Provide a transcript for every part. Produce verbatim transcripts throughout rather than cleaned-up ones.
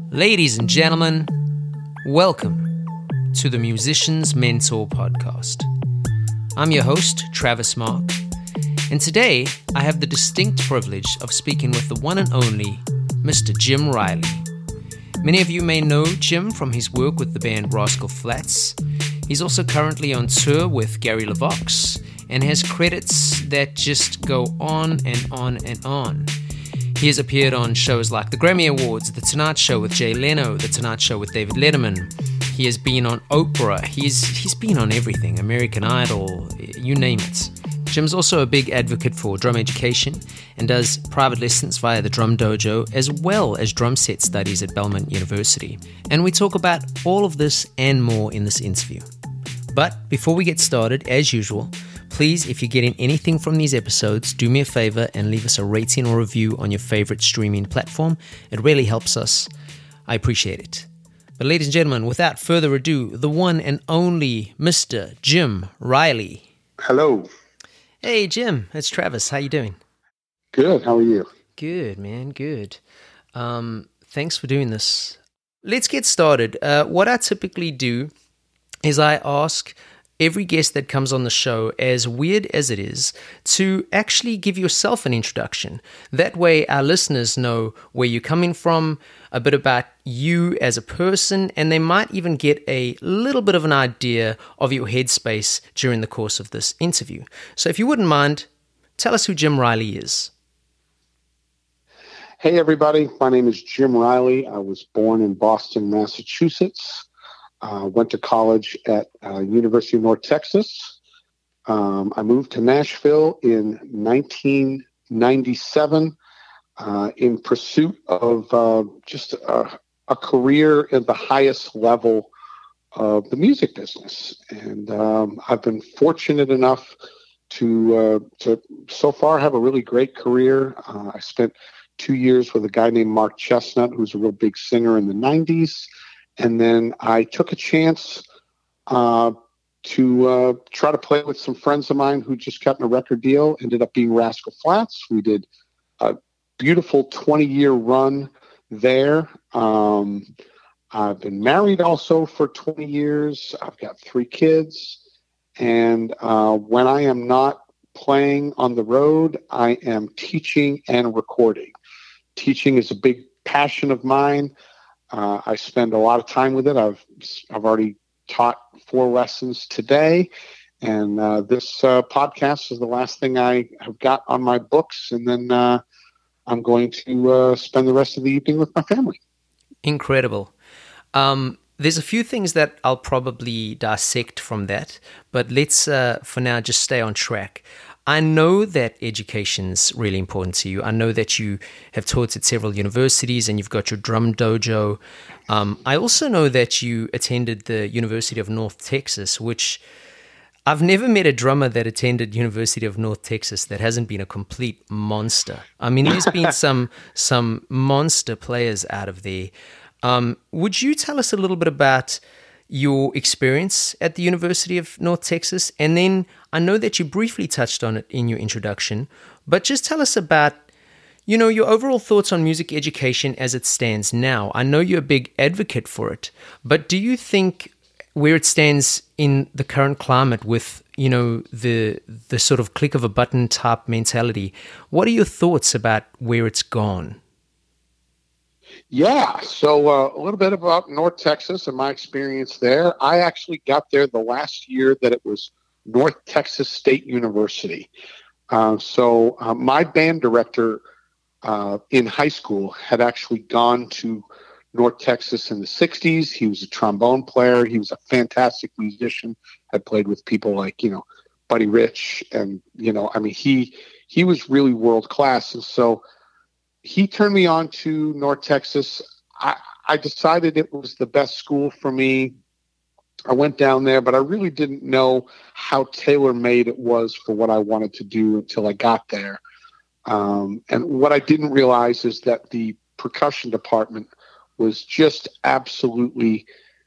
Ladies and gentlemen, welcome to the Musician's Mentor podcast. I'm your host, Travis Mark, and today I have the distinct privilege of speaking with the one and only Mister Jim Riley. Many of you may know Jim from his work with the band Rascal Flatts. He's also currently on tour with Gary LeVox and has credits that just go on and on and on. He has appeared on shows like the Grammy Awards, The Tonight Show with Jay Leno, The Tonight Show with David Letterman. He has been on Oprah. He's he's been on everything, American Idol, you name it. Jim's also a big advocate for drum education and does private lessons via the Drum Dojo, as well as drum set studies at Belmont University. And we talk about all of this and more in this interview. But before we get started, as usual, please, if you're getting anything from these episodes, do me a favor and leave us a rating or review on your favorite streaming platform. It really helps us. I appreciate it. But ladies and gentlemen, without further ado, the one and only Mister Jim Riley. Hello. Hey, Jim. It's Travis. How you doing? Good. How are you? Good, man. Good. Um, thanks for doing this. Let's get started. Uh, what I typically do is I ask every guest that comes on the show, as weird as it is, to actually give yourself an introduction. That way our listeners know where you're coming from, a bit about you as a person, and they might even get a little bit of an idea of your headspace during the course of this interview. So if you wouldn't mind, tell us who Jim Riley is. Hey, everybody. My name is Jim Riley. I was born in Boston, Massachusetts. Uh, went to college at uh, University of North Texas. Um, I moved to Nashville in nineteen ninety-seven uh, in pursuit of uh, just a, a career at the highest level of the music business. And um, I've been fortunate enough to, uh, to so far have a really great career. Uh, I spent two years with a guy named Mark Chestnut, who's a real big singer in the nineties. And then I took a chance uh, to uh, try to play with some friends of mine who just got in a record deal, ended up being Rascal Flatts. We did a beautiful twenty-year run there. Um, I've been married also for twenty years. I've got three kids. And uh, when I am not playing on the road, I am teaching and recording. Teaching is a big passion of mine. Uh, I spend a lot of time with it. I've I've already taught four lessons today, and uh, this uh, podcast is the last thing I have got on my books, and then uh, I'm going to uh, spend the rest of the evening with my family. Incredible. Um, there's a few things that I'll probably dissect from that, but let's, uh, for now, just stay on track. I know that education's really important to you. I know that you have taught at several universities and you've got your drum dojo. Um, I also know that you attended the University of North Texas, which I've never met a drummer that attended University of North Texas that hasn't been a complete monster. I mean, there's been some some monster players out of there. Um, would you tell us a little bit about your experience at the University of North Texas? And then I know that you briefly touched on it in your introduction, but just tell us about, you know, your overall thoughts on music education as it stands now. I know you're a big advocate for it, but do you think where it stands in the current climate with, you know, the the sort of click of a button type mentality, what are your thoughts about where it's gone? Yeah, so uh, a little bit about North Texas and my experience there. I actually got there the last year that it was North Texas State University. Uh, so uh, my band director uh, in high school had actually gone to North Texas in the sixties. He was a trombone player. He was a fantastic musician. Had played with people like, you know, Buddy Rich. And, you know, I mean, he he was really world class. And so he turned me on to North Texas. I, I decided it was the best school for me. I went down there, but I really didn't know how tailor-made it was for what I wanted to do until I got there. Um, and what I didn't realize is that the percussion department was just absolutely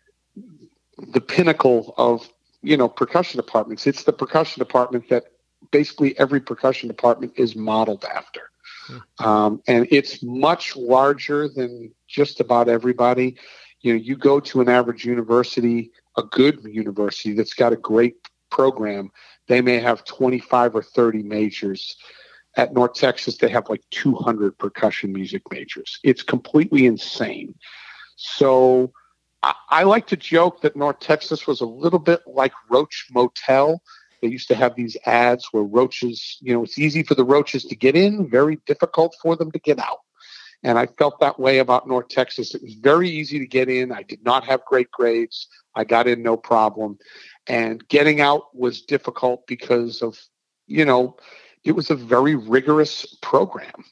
the pinnacle of, you know, percussion departments. It's the percussion department that basically every percussion department is modeled after. Um, and it's much larger than just about everybody. You know, you go to an average university, a good university that's got a great program, they may have twenty-five or thirty majors. At North Texas, they have like two hundred percussion music majors. It's completely insane. So I, I like to joke that North Texas was a little bit like Roach Motel. They used to have these ads where roaches, you know, it's easy for the roaches to get in, very difficult for them to get out. And I felt that way about North Texas. It was very easy to get in. I did not have great grades. I got in no problem. And getting out was difficult because of, you know, it was a very rigorous program.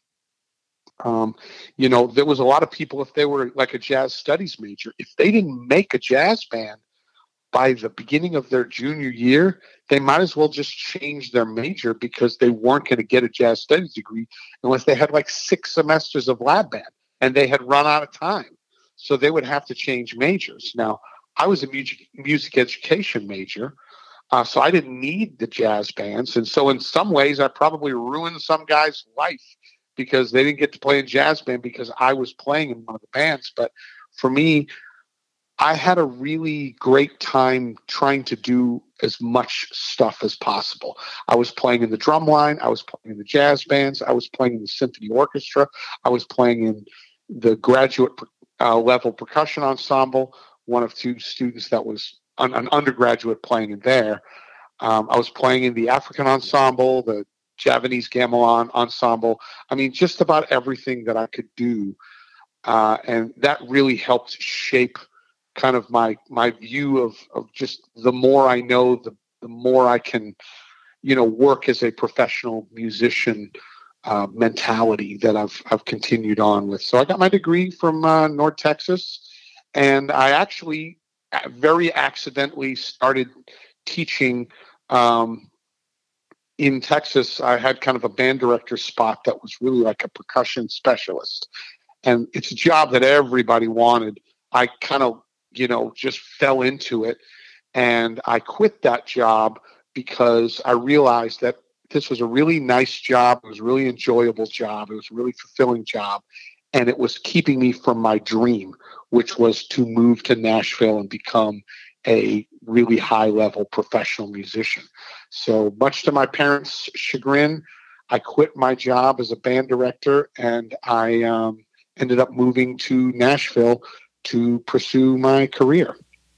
Um, you know, there was a lot of people, if they were like a jazz studies major, if they didn't make a jazz band by the beginning of their junior year, they might as well just change their major because they weren't going to get a jazz studies degree unless they had like six semesters of lab band and they had run out of time. So they would have to change majors. Now, I was a music, music education major, uh, so I didn't need the jazz bands. And so in some ways, I probably ruined some guy's life because they didn't get to play in jazz band because I was playing in one of the bands. But for me, I had a really great time trying to do as much stuff as possible. I was playing in the drum line. I was playing in the jazz bands. I was playing in the symphony orchestra. I was playing in the graduate uh, level percussion ensemble, one of two students that was an, an undergraduate playing in there. Um, I was playing in the African ensemble, the Javanese gamelan ensemble. I mean, just about everything that I could do. Uh, and that really helped shape kind of my my view of, of just the more I know, the, the more I can, you know, work as a professional musician uh, mentality that I've I've continued on with. So I got my degree from uh, North Texas, and I actually very accidentally started teaching um, in Texas. I had kind of a band director spot that was really like a percussion specialist, and it's a job that everybody wanted. I kind of you know, just fell into it. And I quit that job because I realized that this was a really nice job. It was a really enjoyable job. It was a really fulfilling job. And it was keeping me from my dream, which was to move to Nashville and become a really high-level professional musician. So much to my parents' chagrin, I quit my job as a band director, and I um, ended up moving to Nashville to pursue my career.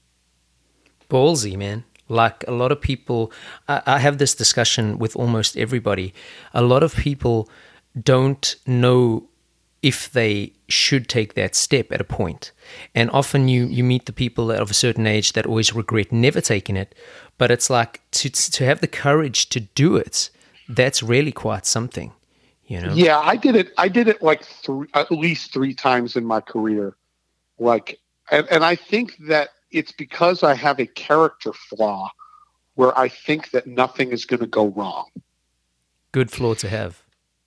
Ballsy, man. Like a lot of people, I, I have this discussion with almost everybody. A lot of people don't know if they should take that step at a point. And often you, you meet the people that of a certain age that always regret never taking it. But it's like to to have the courage to do it, that's really quite something, you know? Yeah, I did it. I did it like three, at least three times in my career. Like, and, and I think that it's because I have a character flaw where I think that nothing is going to go wrong. Good flaw to have.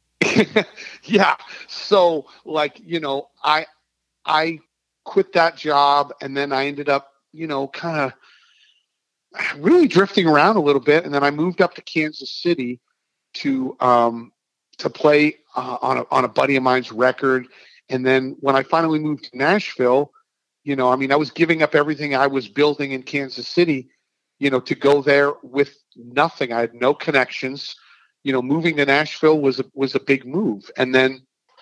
Yeah. So like, you know, I, I quit that job and then I ended up, you know, kind of really drifting around a little bit. And then I moved up to Kansas City to, um, to play uh, on a, on a buddy of mine's record. And then when I finally moved to Nashville, you know, I mean, I was giving up everything I was building in Kansas City, you know, to go there with nothing. I had no connections. You know, moving to Nashville was a, was a big move. And then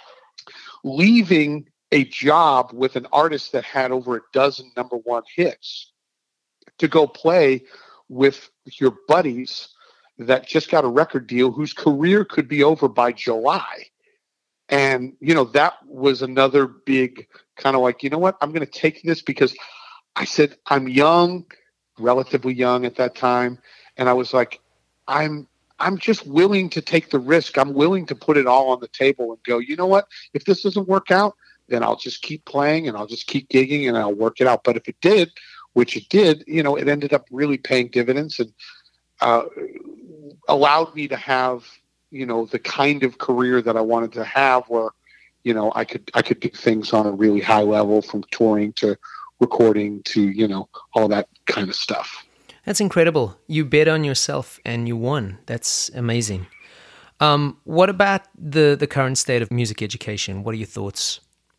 leaving a job with an artist that had over a dozen number one hits to go play with your buddies that just got a record deal whose career could be over by July. And, you know, that was another big kind of like, you know what, I'm going to take this because I said, I'm young, relatively young at that time. And I was like, I'm, I'm just willing to take the risk. I'm willing to put it all on the table and go, you know what, if this doesn't work out, then I'll just keep playing and I'll just keep gigging and I'll work it out. But if it did, which it did, you know, it ended up really paying dividends and uh, allowed me to have, you know, the kind of career that I wanted to have where, you know, I could, I could do things on a really high level from touring to recording to, you know, all that kind of stuff. That's incredible. You bet on yourself and you won. That's amazing. Um, what about the, the current state of music education? What are your thoughts?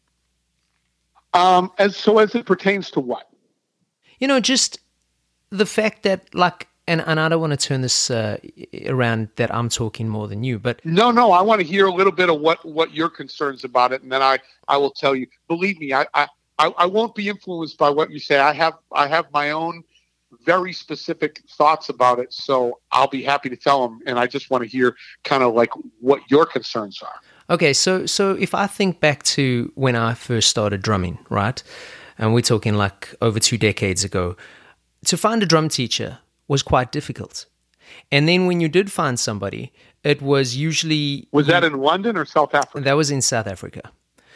Um, as so as it pertains to what? You know, just the fact that, like, and, and I don't want to turn this uh, around that I'm talking more than you, but... No, no, I want to hear a little bit of what, what your concerns about it, and then I, I will tell you. Believe me, I, I, I won't be influenced by what you say. I have I have my own very specific thoughts about it, so I'll be happy to tell them, and I just want to hear kind of like what your concerns are. Okay, so so if I think back to when I first started drumming, right, and we're talking like over two decades ago, to find a drum teacher was quite difficult. And then when you did find somebody, it was usually... Was that in London or South Africa? That was in South Africa.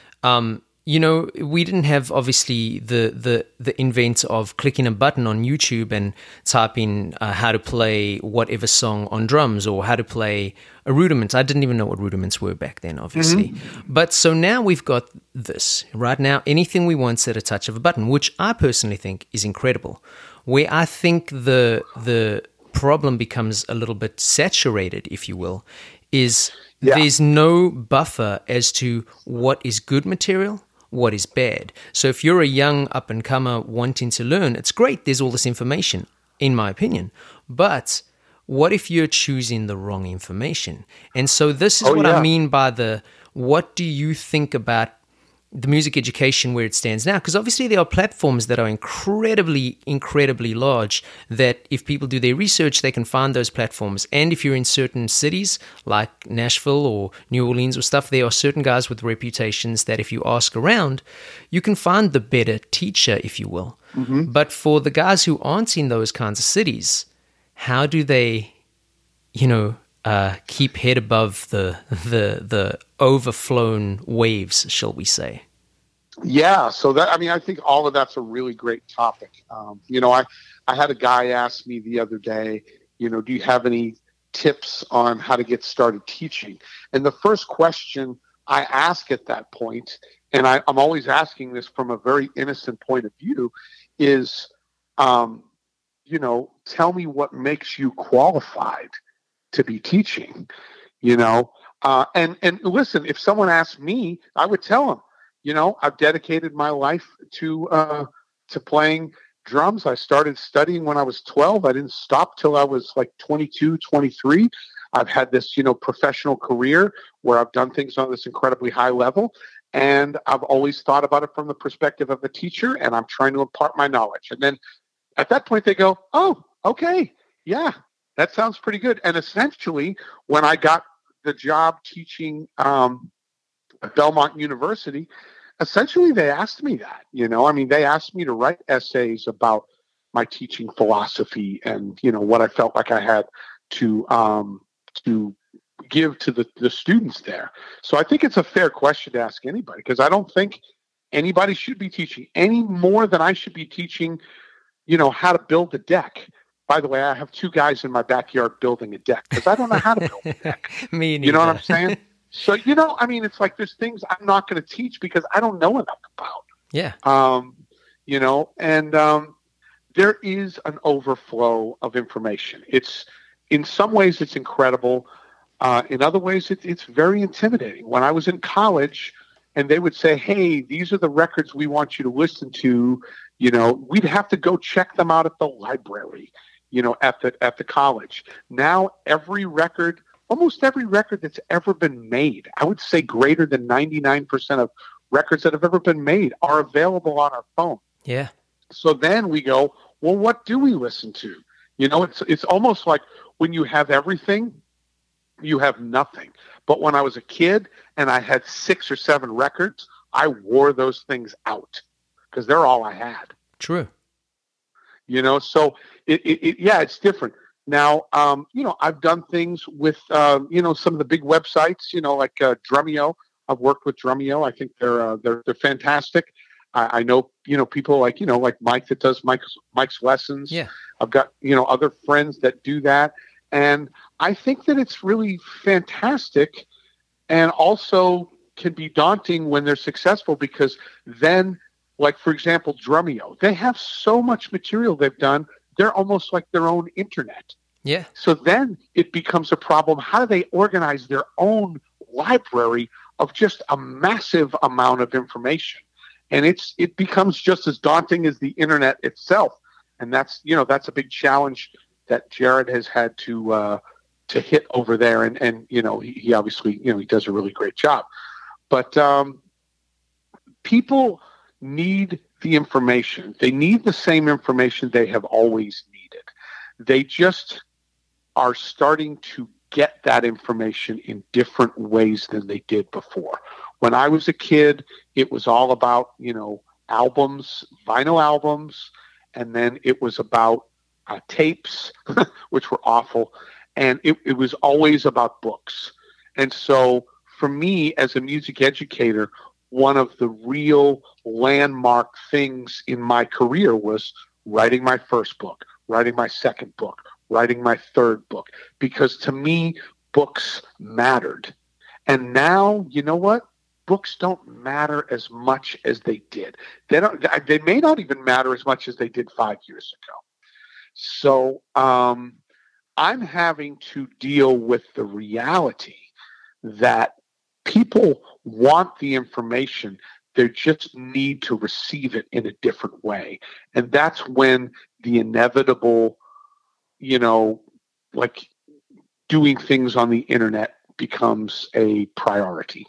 Um, you know, we didn't have, obviously, the the the invent of clicking a button on YouTube and typing uh, how to play whatever song on drums or how to play a rudiment. I didn't even know what rudiments were back then, obviously. Mm-hmm. But so now we've got this. Right now, anything we want's at a touch of a button, which I personally think is incredible. Where I think the the problem becomes a little bit saturated, if you will, is yeah. there's no buffer as to what is good material, what is bad. So if you're a young up-and-comer wanting to learn, it's great, there's all this information, in my opinion. But what if you're choosing the wrong information? And so this is oh, what yeah. I mean by the, what do you think about the music education where it stands now? Because obviously there are platforms that are incredibly, incredibly large that if people do their research, they can find those platforms. And if you're in certain cities like Nashville or New Orleans or stuff, there are certain guys with reputations that if you ask around, you can find the better teacher, if you will. Mm-hmm. But for the guys who aren't in those kinds of cities, how do they, you know, Uh, keep head above the the the overflown waves, shall we say? Yeah, so that I mean, I think all of that's a really great topic. Um, you know, I I had a guy ask me the other day, you know, do you have any tips on how to get started teaching? And the first question I ask at that point, and I, I'm always asking this from a very innocent point of view, is, um, you know, tell me what makes you qualified to be teaching, you know, uh, and, and listen, if someone asked me, I would tell them, you know, I've dedicated my life to, uh, to playing drums. I started studying when I was twelve. I didn't stop till I was like twenty-two, twenty-three. I've had this, you know, professional career where I've done things on this incredibly high level. And I've always thought about it from the perspective of a teacher, and I'm trying to impart my knowledge. And then at that point they go, oh, okay. Yeah. That sounds pretty good. And essentially, when I got the job teaching um, at Belmont University, essentially they asked me that. You know, I mean, they asked me to write essays about my teaching philosophy and, you know, what I felt like I had to um, to give to the, the students there. So I think it's a fair question to ask anybody, because I don't think anybody should be teaching any more than I should be teaching, you know, how to build a deck. By the way, I have two guys in my backyard building a deck because I don't know how to build a deck. Me neither. You know what I'm saying? So, you know, I mean, it's like there's things I'm not going to teach because I don't know enough about. Yeah. Um, you know, and um, there is an overflow of information. It's in some ways it's incredible. Uh, in other ways, it, it's very intimidating. When I was in college and they would say, hey, these are the records we want you to listen to, you know, we'd have to go check them out at the library. You know, at the at the college. Now, every record, almost every record that's ever been made, I would say greater than ninety-nine percent of records that have ever been made are available on our phone. Yeah. So then we go, well, what do we listen to? You know, it's it's almost like when you have everything, you have nothing. But when I was a kid and I had six or seven records, I wore those things out because they're all I had. True. You know, so it, it, it yeah, it's different. Now, um, you know, I've done things with, uh, you know, some of the big websites, you know, like uh, Drumeo. I've worked with Drumeo. I think they're uh, they're they're fantastic. I, I know, you know, people like, you know, like Mike that does Mike's Mike's lessons. Yeah. I've got, you know, other friends that do that. And I think that it's really fantastic and also can be daunting when they're successful because then, like, for example, Drumeo, they have so much material they've done. They're almost like their own internet. Yeah. So then it becomes a problem. How do they organize their own library of just a massive amount of information? And it's it becomes just as daunting as the internet itself. And that's, you know, that's a big challenge that Jared has had to uh, to hit over there. And, and you know, he, he obviously, you know, he does a really great job. But um, people need the information. They need the same information they have always needed. They just are starting to get that information in different ways than they did before. When I was a kid, it was all about, you know, albums, vinyl albums, and then it was about uh, tapes, which were awful, and it, it was always about books. And so for me as a music educator, one of the real landmark things in my career was writing my first book, writing my second book, writing my third book, because to me, books mattered. And now, you know what? Books don't matter as much as they did. They don't. They may not even matter as much as they did five years ago. So um, I'm having to deal with the reality that people want the information. They just need to receive it in a different way. And that's when the inevitable, you know, like doing things on the internet becomes a priority.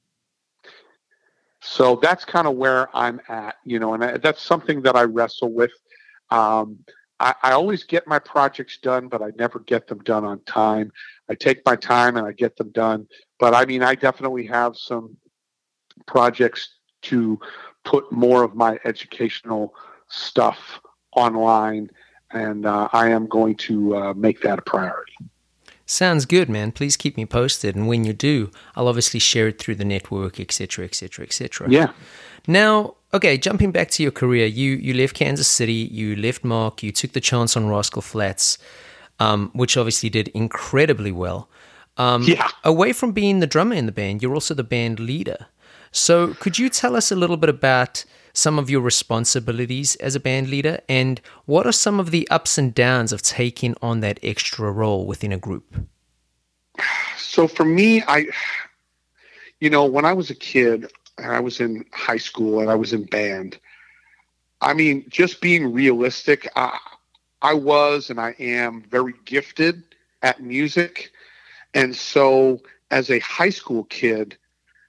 So that's kind of where I'm at, you know, and I, that's something that I wrestle with. Um, I, I always get my projects done, but I never get them done on time. I take my time and I get them done. But I mean, I definitely have some projects to put more of my educational stuff online, and uh, I am going to uh, make that a priority. Sounds good, man. Please keep me posted, and when you do, I'll obviously share it through the network, et cetera, et cetera, et cetera. Yeah. Now, okay, jumping back to your career, you you left Kansas City, you left Mark, you took the chance on Rascal Flatts, um, which obviously did incredibly well. Um, yeah. Away from being the drummer in the band, you're also the band leader. So could you tell us a little bit about some of your responsibilities as a band leader, and what are some of the ups and downs of taking on that extra role within a group? So for me, I, you know, when I was a kid and I was in high school and I was in band, I mean, just being realistic, I, I was and I am very gifted at music. And so as a high school kid,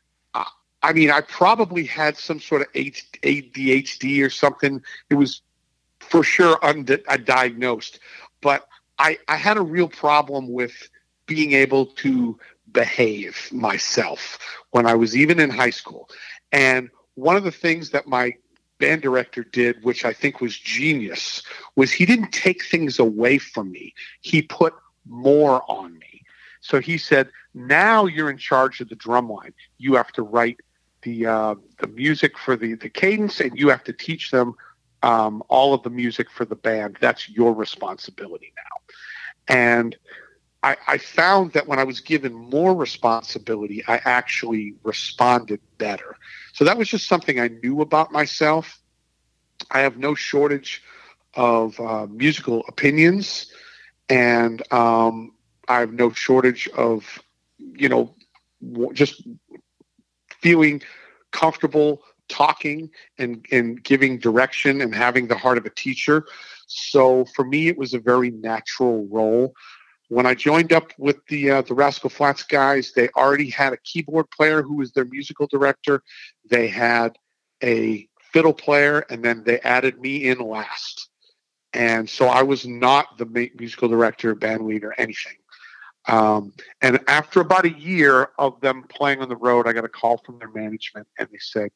I mean, I probably had some sort of A D H D or something. It was for sure undiagnosed. But I, I had a real problem with being able to behave myself when I was even in high school. And one of the things that my band director did, which I think was genius, was he didn't take things away from me. He put more on me. So he said, now you're in charge of the drum line. You have to write the uh, the music for the, the cadence, and you have to teach them um, all of the music for the band. That's your responsibility now. And I, I found that when I was given more responsibility, I actually responded better. So that was just something I knew about myself. I have no shortage of uh, musical opinions, and um, I have no shortage of, you know, just feeling comfortable talking and, and giving direction and having the heart of a teacher. So for me, it was a very natural role. When I joined up with the uh, the Rascal Flatts guys, they already had a keyboard player who was their musical director. They had a fiddle player, and then they added me in last. And so I was not the musical director, band leader, anything. Um, and after about a year of them playing on the road, I got a call from their management, and they said,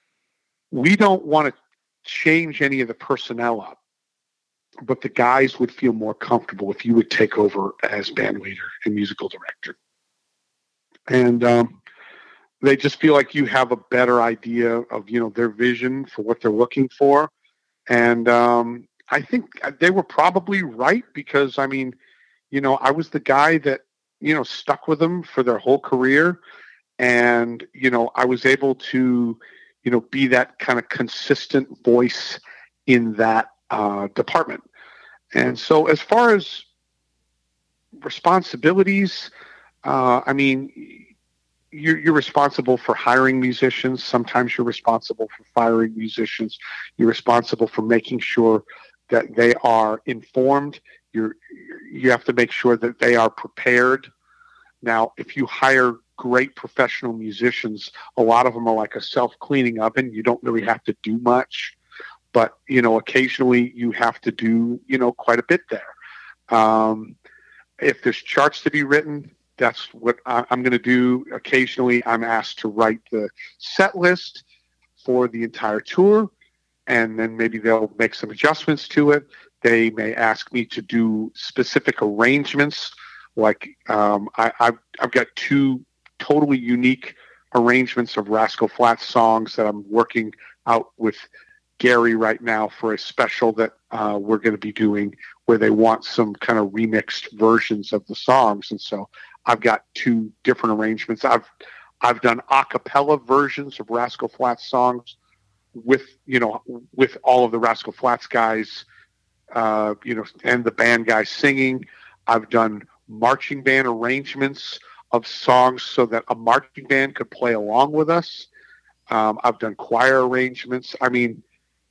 we don't want to change any of the personnel up, but the guys would feel more comfortable if you would take over as band leader and musical director. And um, they just feel like you have a better idea of, you know, their vision for what they're looking for. And um, I think they were probably right, because, I mean, you know, I was the guy that, you know, stuck with them for their whole career. And, you know, I was able to, you know, be that kind of consistent voice in that uh, department. And so as far as responsibilities. Uh, I mean, you're, you're responsible for hiring musicians. Sometimes you're responsible for firing musicians. You're responsible for making sure that they are informed. You're, you have to make sure that they are prepared. Now, if you hire great professional musicians, a lot of them are like a self-cleaning oven. You don't really have to do much, but, you know, occasionally you have to do, you know, quite a bit there. Um, if there's charts to be written, that's what I, I'm going to do. Occasionally I'm asked to write the set list for the entire tour, and then maybe they'll make some adjustments to it. They may ask me to do specific arrangements. Like um, I, I've, I've got two totally unique arrangements of Rascal Flatts songs that I'm working out with Gary right now for a special that uh, we're going to be doing, where they want some kind of remixed versions of the songs. And so I've got two different arrangements. I've I've done a cappella versions of Rascal Flatts songs with, you know, with all of the Rascal Flatts guys, uh, you know, and the band guys singing. I've done marching band arrangements of songs so that a marching band could play along with us. Um, I've done choir arrangements. I mean,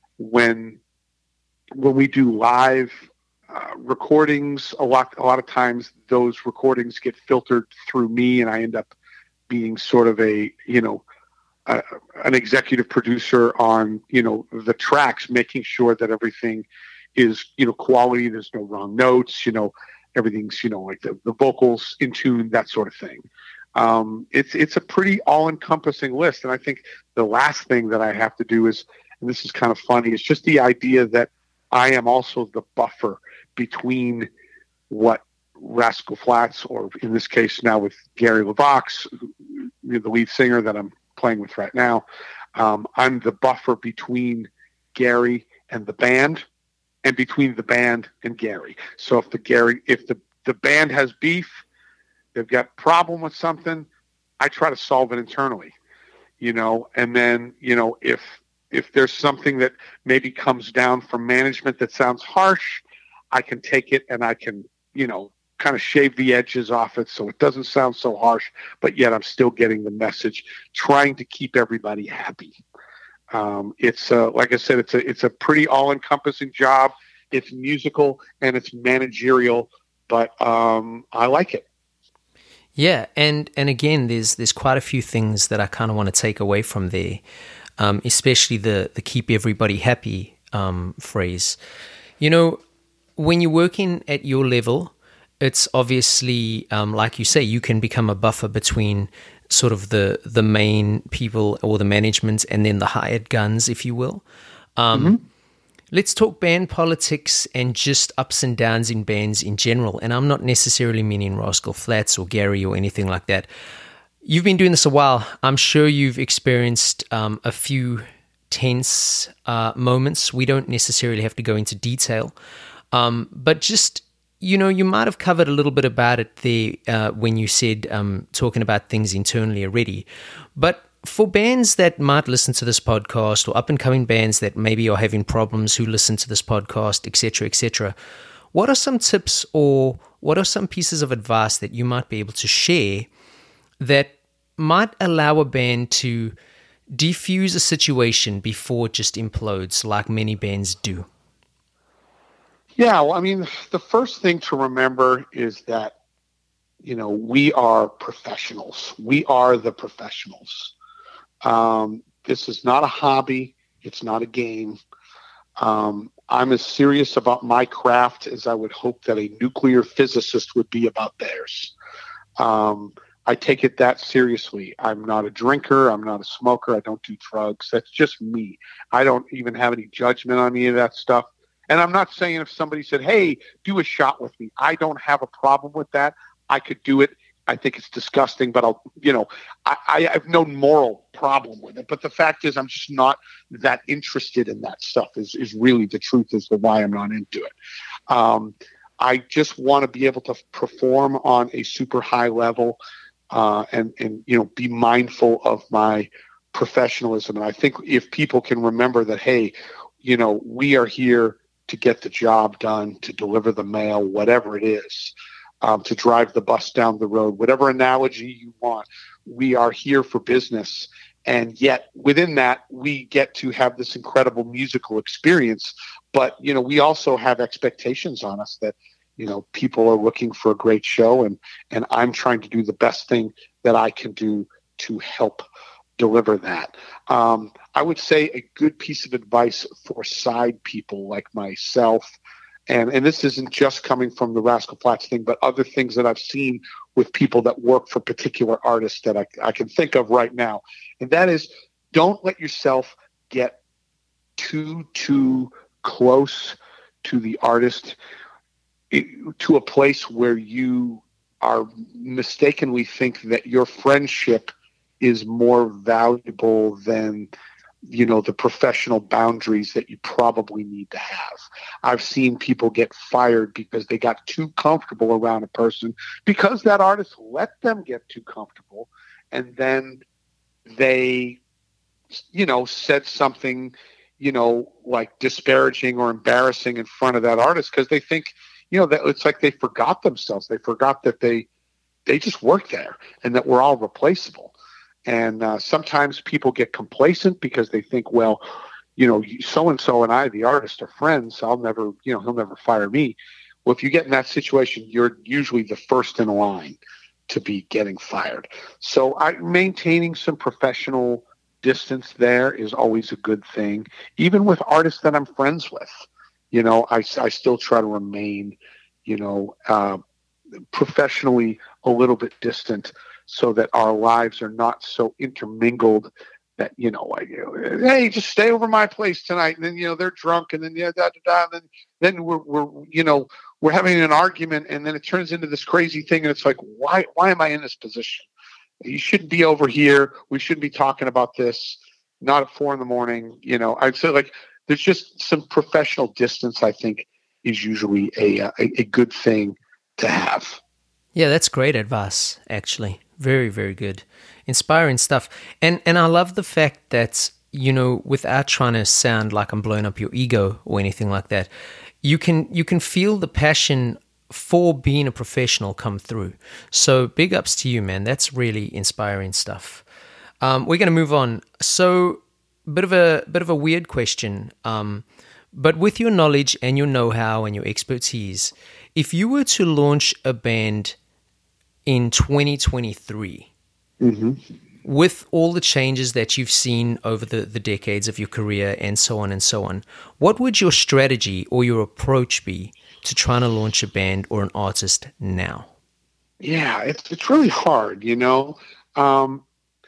when when we do live uh, recordings, a lot a lot of times those recordings get filtered through me, and I end up being sort of a you know uh, an executive producer on you know the tracks, making sure that everything is you know quality. There's no wrong notes. You know everything's you know like the, the vocals in tune, that sort of thing. Um, it's it's a pretty all-encompassing list, and I think the last thing that I have to do is, and this is kind of funny, it's just the idea that I am also the buffer between what Rascal Flatts, or in this case now with Gary LeVox, the lead singer that I'm playing with right now, um, I'm the buffer between Gary and the band, and between the band and Gary. So if the Gary, if the, the band has beef, they've got a problem with something, I try to solve it internally, you know, and then, you know, if, if there's something that maybe comes down from management that sounds harsh, I can take it and I can, you know, kind of shave the edges off it so it doesn't sound so harsh, but yet I'm still getting the message, trying to keep everybody happy. Um, it's uh, like I said, it's a it's a pretty all-encompassing job. It's musical and it's managerial, but um, I like it. Yeah, and and again, there's there's quite a few things that I kind of want to take away from there, um, especially the the keep everybody happy um, phrase. You know, when you're working at your level, it's obviously, um, like you say, you can become a buffer between sort of the the main people or the management and then the hired guns, if you will. Um, mm-hmm. Let's talk band politics and just ups and downs in bands in general. And I'm not necessarily meaning Rascal Flatts or Gary or anything like that. You've been doing this a while. I'm sure you've experienced um, a few tense uh, moments. We don't necessarily have to go into detail. Um, but just, you know, you might have covered a little bit about it there uh, when you said um, talking about things internally already. But for bands that might listen to this podcast, or up-and-coming bands that maybe are having problems who listen to this podcast, et cetera, et cetera, what are some tips or what are some pieces of advice that you might be able to share that might allow a band to defuse a situation before it just implodes like many bands do? Yeah, well, I mean, the first thing to remember is that, you know, we are professionals. We are the professionals. Um, this is not a hobby. It's not a game. Um, I'm as serious about my craft as I would hope that a nuclear physicist would be about theirs. Um, I take it that seriously. I'm not a drinker. I'm not a smoker. I don't do drugs. That's just me. I don't even have any judgment on any of that stuff. And I'm not saying if somebody said, hey, do a shot with me, I don't have a problem with that. I could do it. I think it's disgusting, but I'll, you know, I, I have no moral problem with it. But the fact is, I'm just not that interested in that stuff is, is really the truth as to why I'm not into it. Um, I just want to be able to perform on a super high level uh, and, and, you know, be mindful of my professionalism. And I think if people can remember that, hey, you know, we are here to get the job done, to deliver the mail, whatever it is. um, to drive the bus down the road, whatever analogy you want. We are here for business. And yet within that, we get to have this incredible musical experience. But, you know, we also have expectations on us that, you know, people are looking for a great show. And, and I'm trying to do the best thing that I can do to help deliver that. Um, I would say a good piece of advice for side people like myself, and, and this isn't just coming from the Rascal Flatts thing, but other things that I've seen with people that work for particular artists that I, I can think of right now. And that is, don't let yourself get too, too close to the artist, to a place where you are mistakenly think that your friendship is more valuable than, you know, the professional boundaries that you probably need to have. I've seen people get fired because they got too comfortable around a person because that artist let them get too comfortable. And then they, you know, said something, you know, like disparaging or embarrassing in front of that artist because they think, you know, that it's like they forgot themselves. They forgot that they, they just work there and that we're all replaceable. And uh, sometimes people get complacent because they think, well, you know, so-and-so and I, the artist, are friends. I'll never, you know, he'll never fire me. Well, if you get in that situation, you're usually the first in line to be getting fired. So I, maintaining some professional distance there is always a good thing. Even with artists that I'm friends with, you know, I, I still try to remain, you know, uh, professionally a little bit distant, so that our lives are not so intermingled that, you know, like, hey, just stay over my place tonight. And then, you know, they're drunk and then, yeah, da, da, da, and then, then we're, we're, you know, we're having an argument and then it turns into this crazy thing. And it's like, why, why am I in this position? You shouldn't be over here. We shouldn't be talking about this, not at four in the morning. You know, I'd say like, there's just some professional distance, I think, is usually a, a, a good thing to have. Yeah, that's great advice, actually. Very, very good. Inspiring stuff. And and I love the fact that, you know, without trying to sound like I'm blowing up your ego or anything like that, you can you can feel the passion for being a professional come through. So big ups to you, man. That's really inspiring stuff. Um, we're going to move on. So bit of a bit of a weird question. Um, but with your knowledge and your know-how and your expertise, if you were to launch a band in twenty twenty-three, mm-hmm. with all the changes that you've seen over the, the decades of your career and so on and so on, what would your strategy or your approach be to trying to launch a band or an artist now? Yeah, it's it's really hard, you know. Um,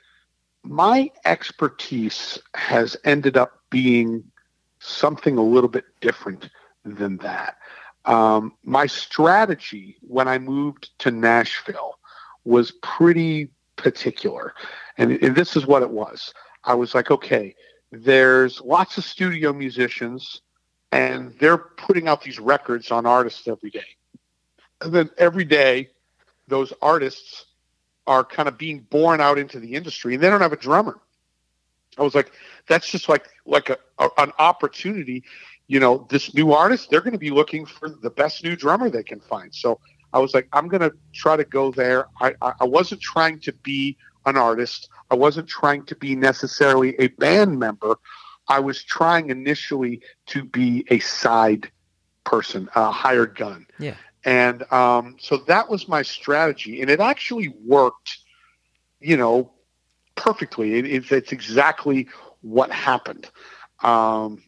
my expertise has ended up being something a little bit different than that. Um, my strategy when I moved to Nashville was pretty particular. And, and this is what it was. I was like, okay, there's lots of studio musicians and they're putting out these records on artists every day. And then every day, those artists are kind of being born out into the industry and they don't have a drummer. I was like, that's just like, like a, a, an opportunity. You know, this new artist, they're going to be looking for the best new drummer they can find. So I was like, I'm going to try to go there. I, I, I wasn't trying to be an artist. I wasn't trying to be necessarily a band member. I was trying initially to be a side person, a hired gun. Yeah. And um, so that was my strategy. And it actually worked, you know, perfectly. It, it, it's exactly what happened. Um,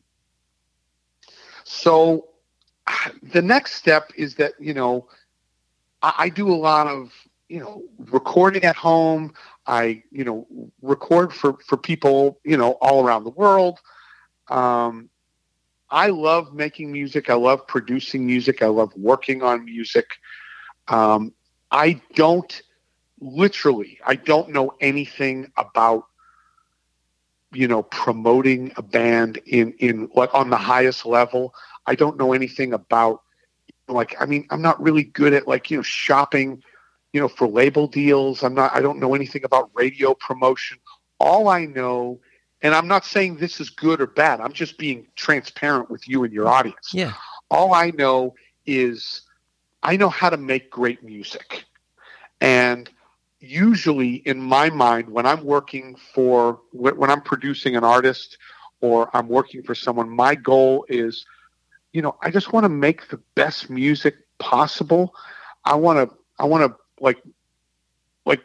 So the next step is that, you know, I, I do a lot of, you know, recording at home. I, you know, record for, for people, you know, all around the world. Um, I love making music. I love producing music. I love working on music. Um, I don't literally, I don't know anything about, you know, promoting a band in, in like on the highest level. I don't know anything about, like, I mean, I'm not really good at, like, you know, shopping, you know, for label deals. I'm not, I don't know anything about radio promotion. All I know, and I'm not saying this is good or bad, I'm just being transparent with you and your audience. Yeah. All I know is I know how to make great music. And usually in my mind, when I'm working for, when I'm producing an artist or I'm working for someone, my goal is, you know, I just want to make the best music possible. I want to, I want to like, like,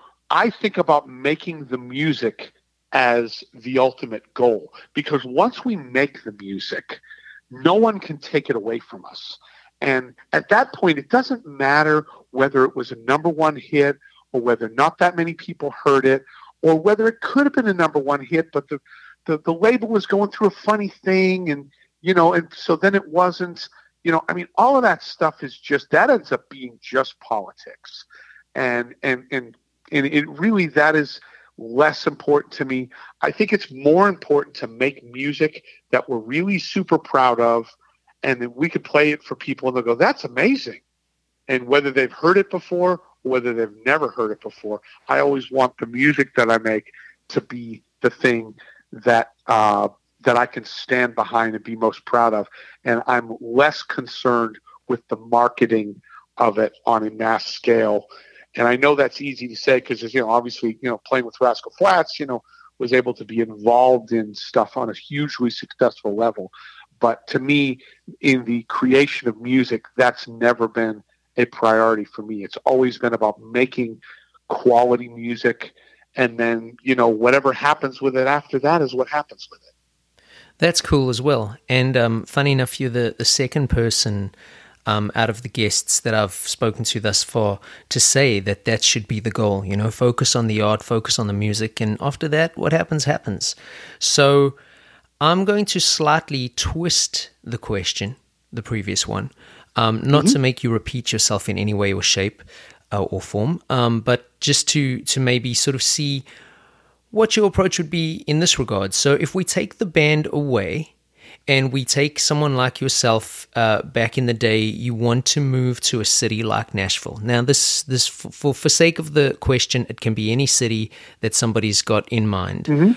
I think about making the music as the ultimate goal, because once we make the music, no one can take it away from us. And at that point, it doesn't matter whether it was a number one hit or whether not that many people heard it, or whether it could have been a number one hit, but the, the, the label was going through a funny thing. And, you know, and so then it wasn't, you know, I mean, all of that stuff is just, that ends up being just politics. And, and, and, and it really, that is less important to me. I think it's more important to make music that we're really super proud of, and then we could play it for people and they'll go, that's amazing. And whether they've heard it before, or whether they've never heard it before, I always want the music that I make to be the thing that, uh, that I can stand behind and be most proud of. And I'm less concerned with the marketing of it on a mass scale. And I know that's easy to say because, you know, obviously, you know, playing with Rascal Flatts, you know, was able to be involved in stuff on a hugely successful level. But to me, in the creation of music, that's never been a priority for me. It's always been about making quality music. And then, you know, whatever happens with it after that is what happens with it. That's cool as well. And um, funny enough, you're the, the second person Um, out of the guests that I've spoken to thus far to say that that should be the goal, you know, focus on the art, focus on the music, and after that, what happens, happens. So I'm going to slightly twist the question, the previous one, um, not mm-hmm. to make you repeat yourself in any way or shape uh, or form, um, but just to, to maybe sort of see what your approach would be in this regard. So if we take the band away, and we take someone like yourself, uh, back in the day, you want to move to a city like Nashville. Now, this, this for, for sake of the question, it can be any city that somebody's got in mind. Mm-hmm.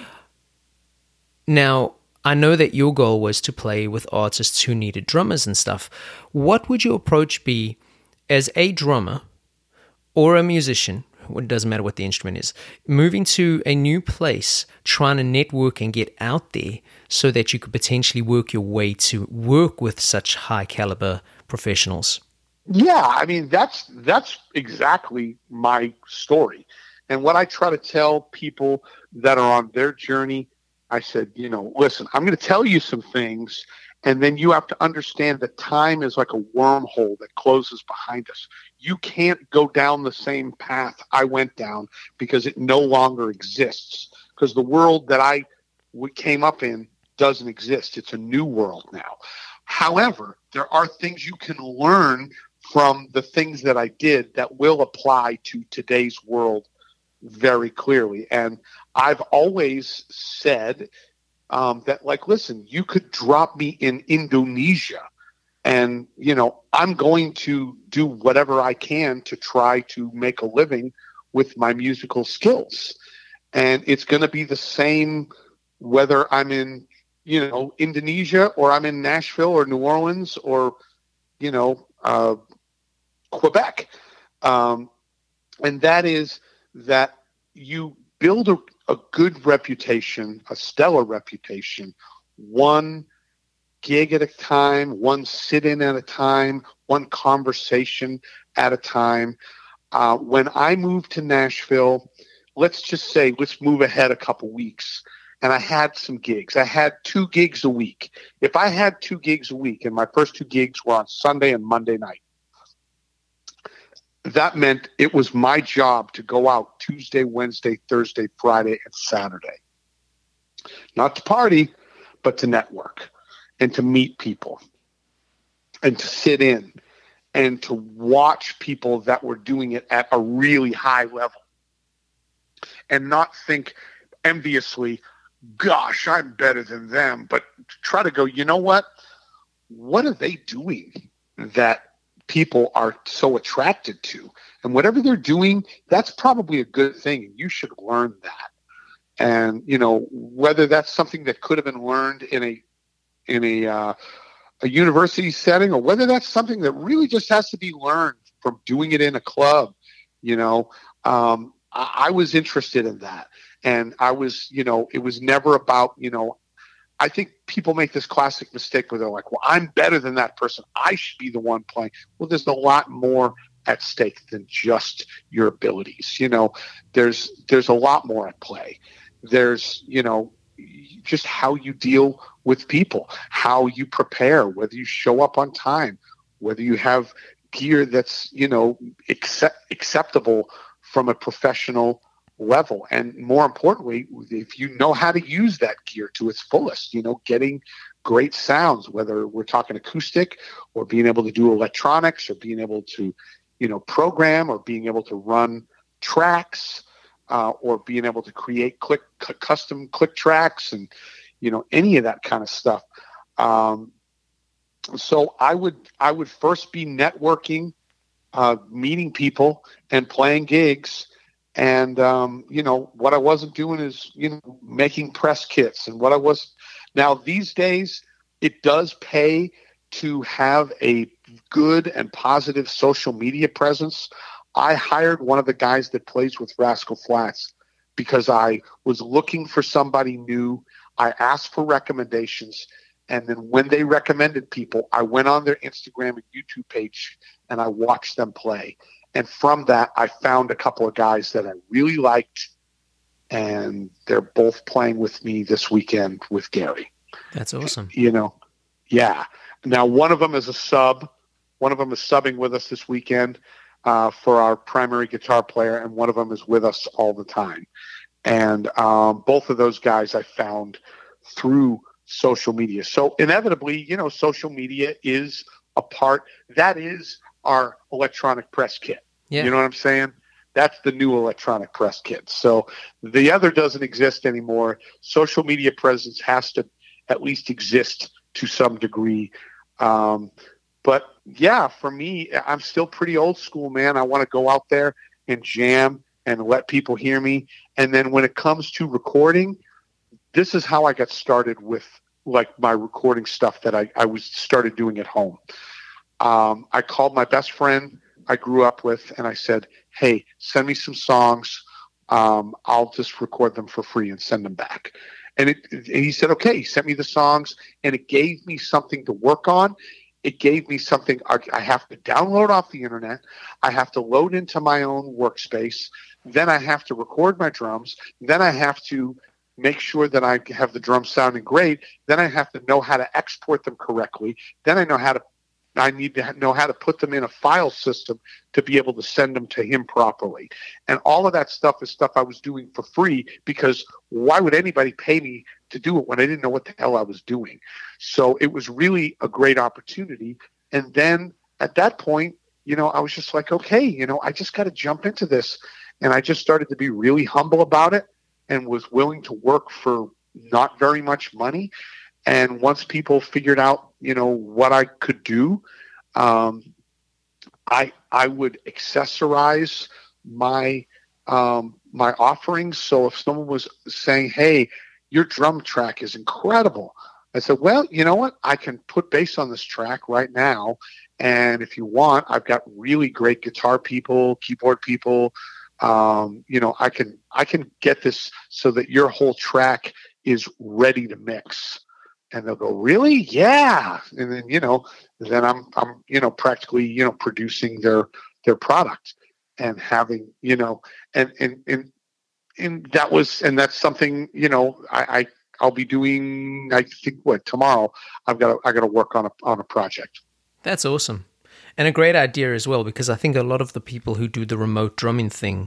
Now, I know that your goal was to play with artists who needed drummers and stuff. What would your approach be as a drummer or a musician? It doesn't matter what the instrument is, moving to a new place, trying to network and get out there so that you could potentially work your way to work with such high caliber professionals? Yeah, I mean, that's that's exactly my story. And what I try to tell people that are on their journey, I said, you know, listen, I'm going to tell you some things, and then you have to understand that time is like a wormhole that closes behind us. You can't go down the same path I went down because it no longer exists, because the world that I came up in doesn't exist. It's a new world now. However, there are things you can learn from the things that I did that will apply to today's world very clearly. And I've always said um, that, like, listen, you could drop me in Indonesia and, you know, I'm going to do whatever I can to try to make a living with my musical skills. And it's going to be the same whether I'm in, you know, Indonesia or I'm in Nashville or New Orleans or, you know, uh, Quebec. Um, and that is that you build a, a good reputation, a stellar reputation, one gig at a time, one sit-in at a time, one conversation at a time. Uh, when I moved to Nashville, let's just say, let's move ahead a couple weeks, and I had some gigs. I had two gigs a week. If I had two gigs a week, and my first two gigs were on Sunday and Monday night, that meant it was my job to go out Tuesday, Wednesday, Thursday, Friday, and Saturday. Not to party, but to network and to meet people and to sit in and to watch people that were doing it at a really high level and not think enviously, gosh, I'm better than them, but try to go, you know what? What are they doing that people are so attracted to? And whatever they're doing, that's probably a good thing. And you should learn that. And, you know, whether that's something that could have been learned in a, in a, uh, a university setting, or whether that's something that really just has to be learned from doing it in a club, you know, um, I, I was interested in that. And I was, you know, it was never about, you know, I think people make this classic mistake where they're like, well, I'm better than that person, I should be the one playing. Well, there's a lot more at stake than just your abilities. You know, there's there's a lot more at play. There's, you know, just how you deal with people, how you prepare, whether you show up on time, whether you have gear that's, you know, accept, acceptable from a professional level. And more importantly, if you know how to use that gear to its fullest, you know, getting great sounds, whether we're talking acoustic or being able to do electronics or being able to, you know, program or being able to run tracks, uh, or being able to create click c- custom click tracks and, you know, any of that kind of stuff. Um, so I would, I would first be networking, uh, meeting people and playing gigs. And, um, you know, what I wasn't doing is, you know, making press kits. And what I was now these days, it does pay to have a good and positive social media presence. I hired one of the guys that plays with Rascal Flatts because I was looking for somebody new. I asked for recommendations. And then when they recommended people, I went on their Instagram and YouTube page and I watched them play. And from that, I found a couple of guys that I really liked, and they're both playing with me this weekend with Gary. That's awesome. You know, yeah. Now, one of them is a sub. One of them is subbing with us this weekend uh, for our primary guitar player, and one of them is with us all the time. And um, both of those guys I found through social media. So inevitably, you know, social media is a part. That is our electronic press kit. Yeah. You know what I'm saying? That's the new electronic press kit. So the other doesn't exist anymore. Social media presence has to at least exist to some degree. Um, but yeah, for me, I'm still pretty old school, man. I want to go out there and jam and let people hear me. And then when it comes to recording, this is how I got started with like my recording stuff that I, I was started doing at home. Um, I called my best friend I grew up with, and I said, hey, send me some songs. Um, I'll just record them for free and send them back. And, it, and he said, okay. He sent me the songs, and it gave me something to work on. It gave me something I, I have to download off the internet. I have to load into my own workspace. Then I have to record my drums. Then I have to make sure that I have the drums sounding great. Then I have to know how to export them correctly. Then I know how to I need to know how to put them in a file system to be able to send them to him properly. And all of that stuff is stuff I was doing for free, because why would anybody pay me to do it when I didn't know what the hell I was doing? So it was really a great opportunity. And then at that point, you know, I was just like, okay, you know, I just got to jump into this. And I just started to be really humble about it and was willing to work for not very much money. And once people figured out, you know, what I could do, um, I I would accessorize my um, my offerings. So if someone was saying, "Hey, your drum track is incredible," I said, "Well, you know what? I can put bass on this track right now, and if you want, I've got really great guitar people, keyboard people. Um, you know, I can I can get this so that your whole track is ready to mix." And they'll go, really? Yeah. And then, you know, then I'm, I'm, you know, practically, you know, producing their, their product and having, you know, and, and, and, and that was, and that's something, you know, I, I I'll be doing, I think what tomorrow I've got to, I got to work on a, on a project. That's awesome. And a great idea as well, because I think a lot of the people who do the remote drumming thing,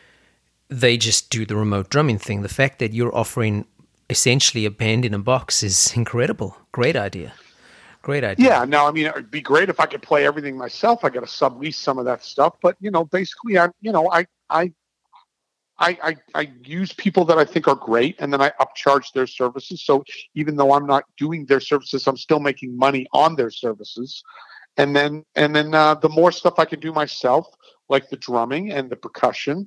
they just do the remote drumming thing. The fact that you're offering essentially a band in a box is incredible. Great idea. Great idea. Yeah. Now, I mean, it'd be great if I could play everything myself. I got to sublease some of that stuff, but you know, basically I, you know, I, I, I, I, I use people that I think are great, and then I upcharge their services. So even though I'm not doing their services, I'm still making money on their services. And then, and then uh, the more stuff I can do myself, like the drumming and the percussion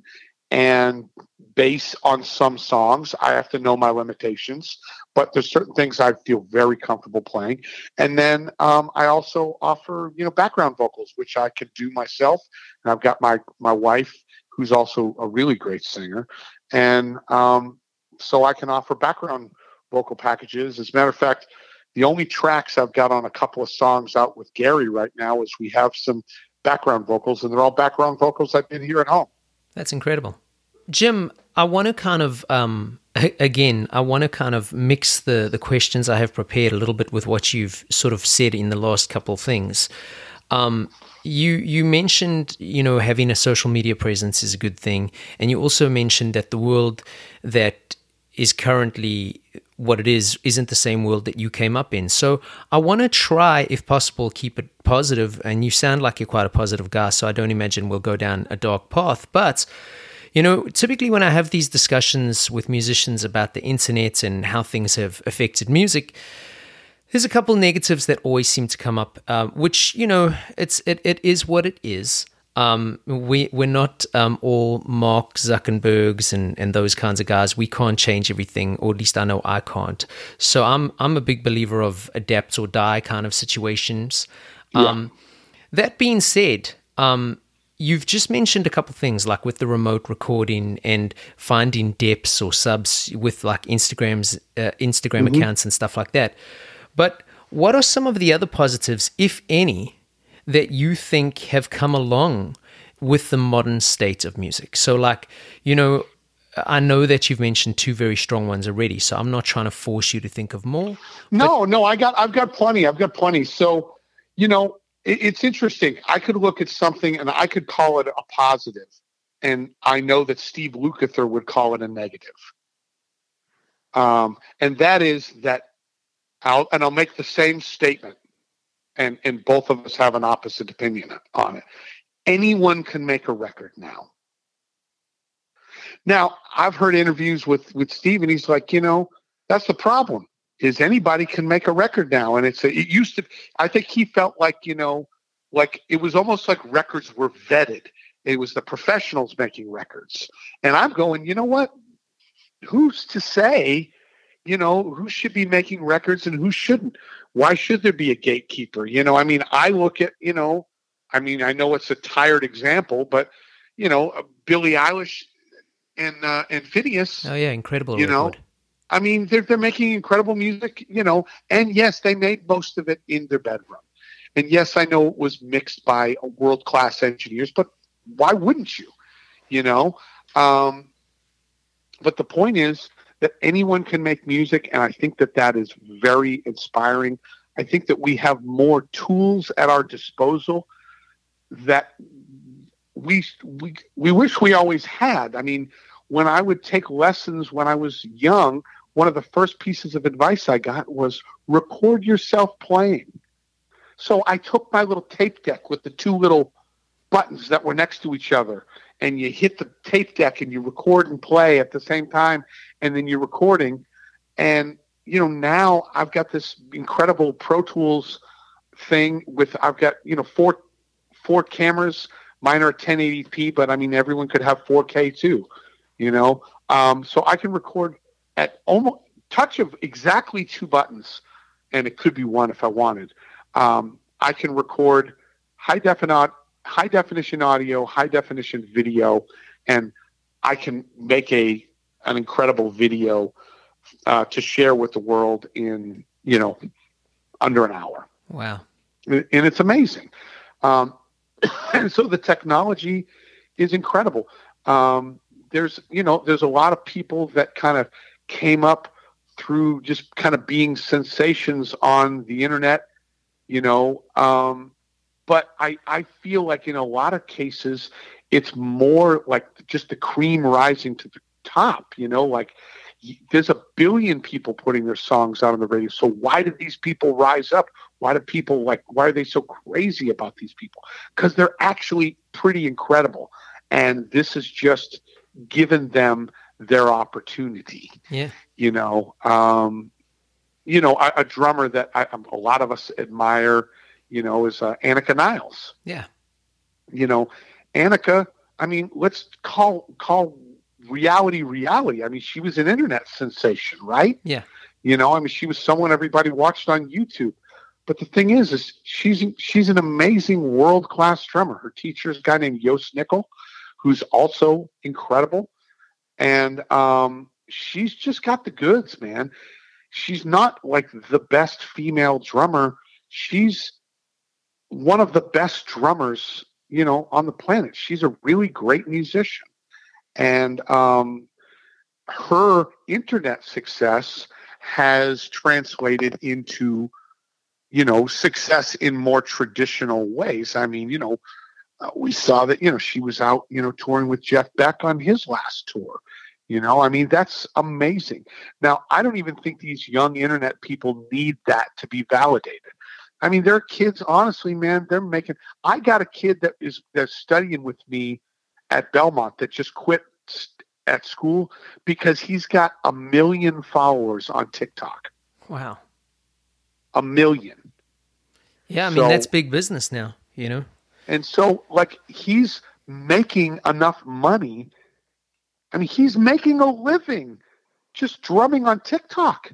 and bass on some songs. I have to know my limitations, but there's certain things I feel very comfortable playing. And then um, I also offer, you know, background vocals, which I can do myself. And I've got my, my wife, who's also a really great singer. And um, so I can offer background vocal packages. As a matter of fact, the only tracks I've got on a couple of songs out with Gary right now is we have some background vocals, and they're all background vocals I've been here at home. That's incredible. Jim, I want to kind of, um, again, I want to kind of mix the, the questions I have prepared a little bit with what you've sort of said in the last couple of things. Um, you you mentioned, you know, having a social media presence is a good thing, and you also mentioned that the world that is currently what it is isn't the same world that you came up in. So I want to try, if possible, keep it positive, and you sound like you're quite a positive guy, so I don't imagine we'll go down a dark path. But, you know, typically when I have these discussions with musicians about the internet and how things have affected music, there's a couple negatives that always seem to come up, uh, which, you know, it's it it is what it is. Um, we, we're not um, all Mark Zuckerbergs and, and those kinds of guys. We can't change everything, or at least I know I can't. So I'm I'm a big believer of adapt or die kind of situations. Yeah. Um, that being said, um, you've just mentioned a couple things, like with the remote recording and finding depths or subs with like Instagram's uh, Instagram Mm-hmm. accounts and stuff like that. But what are some of the other positives, if any, that you think have come along with the modern state of music? So like, you know, I know that you've mentioned two very strong ones already, so I'm not trying to force you to think of more. No, no, I got, I've got plenty. I've got plenty. So, you know, it, it's interesting. I could look at something and I could call it a positive, and I know that Steve Lukather would call it a negative. Um, and that is that I'll, and I'll make the same statement, and, and both of us have an opposite opinion on it. Anyone can make a record now. Now, I've heard interviews with, with Steve, and he's like, you know, that's the problem, is anybody can make a record now. And it's a, it used to, I think he felt like, you know, like it was almost like records were vetted. It was the professionals making records. And I'm going, you know what? Who's to say, you know, who should be making records and who shouldn't? Why should there be a gatekeeper? You know, I mean, I look at, you know, I mean, I know it's a tired example, but, you know, Billie Eilish and uh, and Phineas. Oh, yeah, incredible You record. know, I mean, they're, they're making incredible music, you know, and yes, they made most of it in their bedroom. And yes, I know it was mixed by world-class engineers, but why wouldn't you? You know, um, but the point is that anyone can make music, and I think that that is very inspiring. I think that we have more tools at our disposal that we we we wish we always had. I mean, when I would take lessons when I was young, one of the first pieces of advice I got was record yourself playing. So I took my little tape deck with the two little buttons that were next to each other, and you hit the tape deck and you record and play at the same time, and then you're recording. And, you know, now I've got this incredible Pro Tools thing with, I've got, you know, four, four cameras. Mine are ten eighty p, but I mean, everyone could have four K too, you know? Um, so I can record at almost touch of exactly two buttons, and it could be one if I wanted. Um, I can record high definition, high definition audio, high definition video, and I can make a an incredible video uh, to share with the world in, you know, under an hour. Wow. And it's amazing. Um, and so the technology is incredible. Um, there's, you know, there's a lot of people that kind of came up through just kind of being sensations on the internet, you know, um, but I, I feel like in a lot of cases, it's more like just the cream rising to the top, you know, like there's a billion people putting their songs out on the radio. So why did these people rise up? Why do people like, why are they so crazy about these people? Because they're actually pretty incredible. And this has just given them their opportunity. Yeah. You know, um, you know, a, a drummer that I, a lot of us admire, you know, is uh, Annika Niles. Yeah. You know, Annika, I mean, let's call call reality reality. I mean, she was an internet sensation, right? Yeah. You know, I mean, she was someone everybody watched on YouTube. But the thing is, is she's she's an amazing world class drummer. Her teacher is a guy named Joost Nickel, who's also incredible, and um, she's just got the goods, man. She's not like the best female drummer. She's one of the best drummers, you know, on the planet. She's a really great musician. And um, her internet success has translated into, you know, success in more traditional ways. I mean, you know, uh, we saw that, you know, she was out, you know, touring with Jeff Beck on his last tour. You know, I mean, that's amazing. Now, I don't even think these young internet people need that to be validated. I mean, there are kids, honestly, man, they're making, I got a kid that is that's studying with me at Belmont that just quit st- at school because he's got a million followers on TikTok. Wow. A million. Yeah, I mean, so, that's big business now, you know? And so, like, he's making enough money. I mean, he's making a living just drumming on TikTok,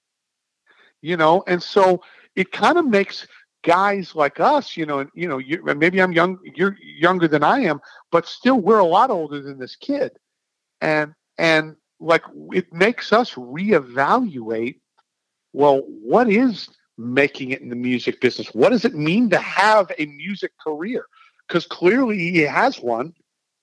you know? And so it kind of makes guys like us, you know, and, you know, you, maybe I'm young, you're younger than I am, but still we're a lot older than this kid. And, and like, it makes us reevaluate, well, what is making it in the music business? What does it mean to have a music career? Because clearly he has one.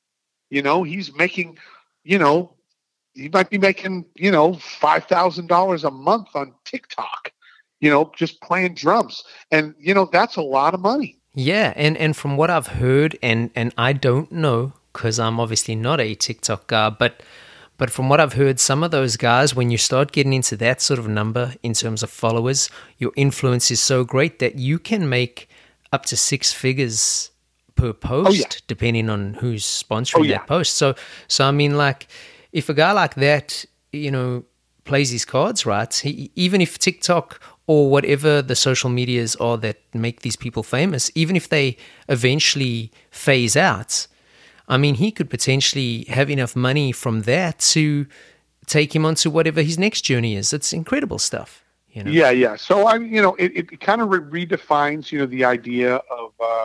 You know, he's making, you know, he might be making, you know, five thousand dollars a month on TikTok, you know, just playing drums. And, you know, that's a lot of money. Yeah. And, and from what I've heard, and, and I don't know, because I'm obviously not a TikTok guy, but But from what I've heard, some of those guys, when you start getting into that sort of number in terms of followers, your influence is so great that you can make up to six figures per post, oh, yeah. depending on who's sponsoring oh, yeah. that post. So, so I mean, like, if a guy like that, you know, plays his cards right, he, even if TikTok or whatever the social medias are that make these people famous, even if they eventually phase out, I mean, he could potentially have enough money from that to take him onto whatever his next journey is. It's incredible stuff. You know? Yeah, yeah. So I, you know, it, it kind of re- redefines, you know, the idea of, uh,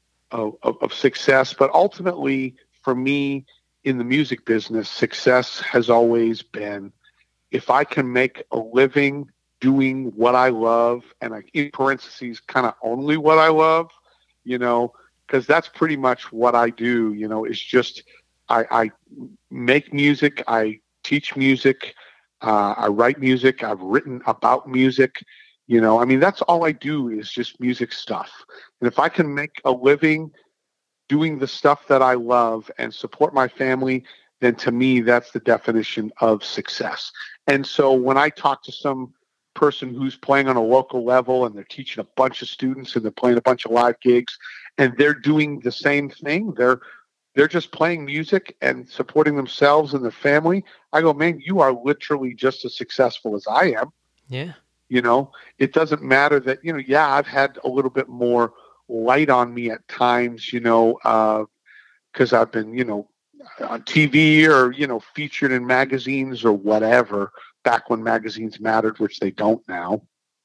of of success. But ultimately, for me, in the music business, success has always been if I can make a living doing what I love, and I, in parentheses, kind of only what I love, you know. Because that's pretty much what I do, you know, it's just I, I make music, I teach music, uh, I write music, I've written about music, you know, I mean, that's all I do is just music stuff. And if I can make a living doing the stuff that I love and support my family, then to me, that's the definition of success. And so when I talk to some person who's playing on a local level and they're teaching a bunch of students and they're playing a bunch of live gigs and they're doing the same thing, they're they're just playing music and supporting themselves and their family, I go, man, you are literally just as successful as I am. Yeah. You know, it doesn't matter that, you know, yeah, I've had a little bit more light on me at times, you know, uh, because I've been, you know, on T V or, you know, featured in magazines or whatever, back when magazines mattered, which they don't now.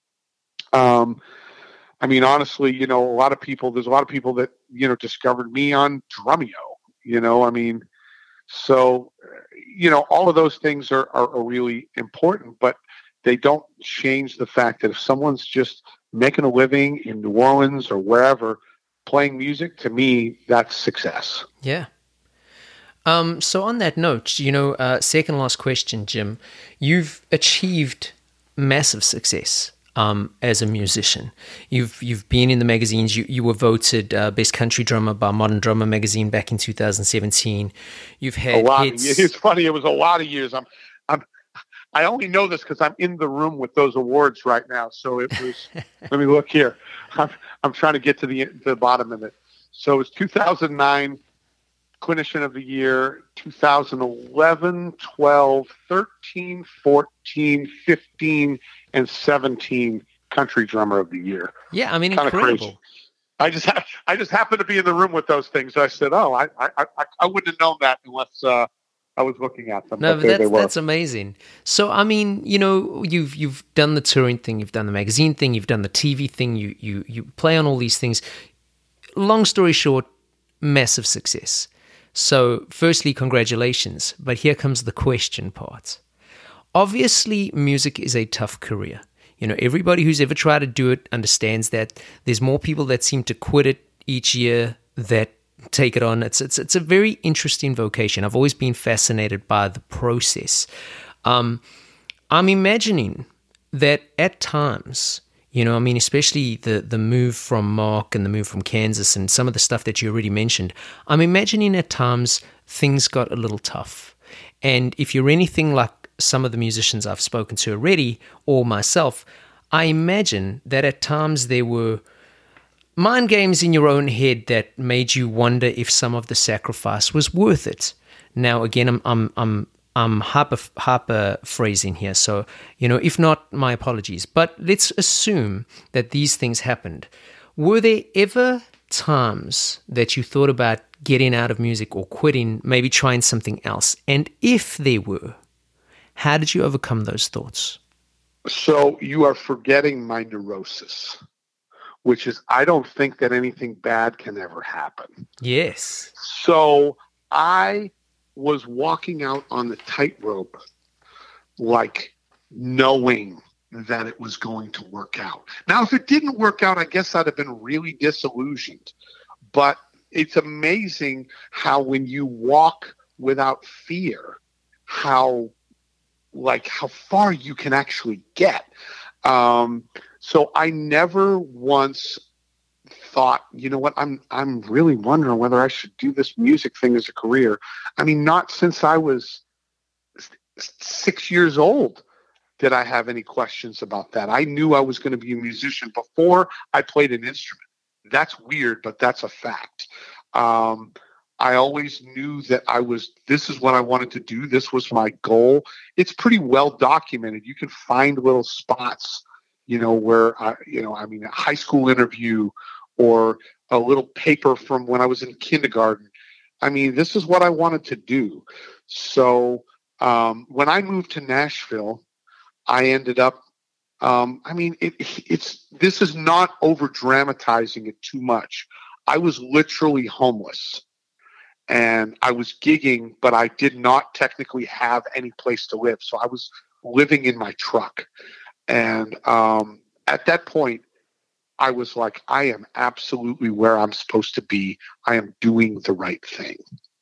Um, I mean, honestly, you know, a lot of people, there's a lot of people that, you know, discovered me on Drumeo, you know, I mean, so, you know, all of those things are, are, are really important, but they don't change the fact that if someone's just making a living in New Orleans or wherever playing music, to me, that's success. Yeah. Um, so on that note, you know, uh, second last question, Jim, you've achieved massive success um, as a musician. You've you've been in the magazines. You you were voted uh, best country drummer by Modern Drummer magazine back in two thousand seventeen. You've had a lot. hits. Of, it's funny. It was a lot of years. I'm I'm I only know this because I'm in the room with those awards right now. So it was. Let me look here. I'm I'm trying to get to the the bottom of it. So it was two thousand nine. Clinician of the Year, two thousand eleven, twelve, thirteen, fourteen, fifteen, and seventeen Country Drummer of the Year. Yeah, I mean, Kinda incredible. crazy. I just ha- I just happened to be in the room with those things. I said, "Oh, I I I, I wouldn't have known that unless uh, I was looking at them." No, But but there they that's were. that's amazing. So I mean, you know, you've you've done the touring thing, you've done the magazine thing, you've done the T V thing, you you you play on all these things. Long story short, massive success. So firstly, congratulations. But here comes the question part. Obviously, music is a tough career. You know, everybody who's ever tried to do it understands that there's more people that seem to quit it each year that take it on. It's it's it's a very interesting vocation. I've always been fascinated by the process. Um, I'm imagining that at times, you know, I mean, especially the the move from Mark and the move from Kansas and some of the stuff that you already mentioned, I'm imagining at times things got a little tough. And if you're anything like some of the musicians I've spoken to already, or myself, I imagine that at times there were mind games in your own head that made you wonder if some of the sacrifice was worth it. Now, again, I'm I'm I'm I'm hyper hyper phrasing here, so you know, if not, my apologies. But let's assume that these things happened. Were there ever times that you thought about getting out of music or quitting, maybe trying something else? And if there were, how did you overcome those thoughts? So you are forgetting my neurosis, which is I don't think that anything bad can ever happen. Yes. So I was walking out on the tightrope, like knowing that it was going to work out. Now, if it didn't work out, I guess I'd have been really disillusioned. But it's amazing how when you walk without fear, how like how far you can actually get. Um, so I never once thought, you know what, I'm I'm really wondering whether I should do this music thing as a career. I mean, not since I was six years old did I have any questions about that. I knew I was going to be a musician before I played an instrument. That's weird, but that's a fact. Um, I always knew that I was, this is what I wanted to do. This was my goal. It's pretty well documented. You can find little spots, you know, where I, you know, I mean, a high school interview or a little paper from when I was in kindergarten. I mean, this is what I wanted to do. So um, when I moved to Nashville, I ended up, um, I mean, it, it's, this is not over dramatizing it too much. I was literally homeless. And I was gigging, but I did not technically have any place to live. So I was living in my truck. And um, at that point, I was like, I am absolutely where I'm supposed to be. I am doing the right thing.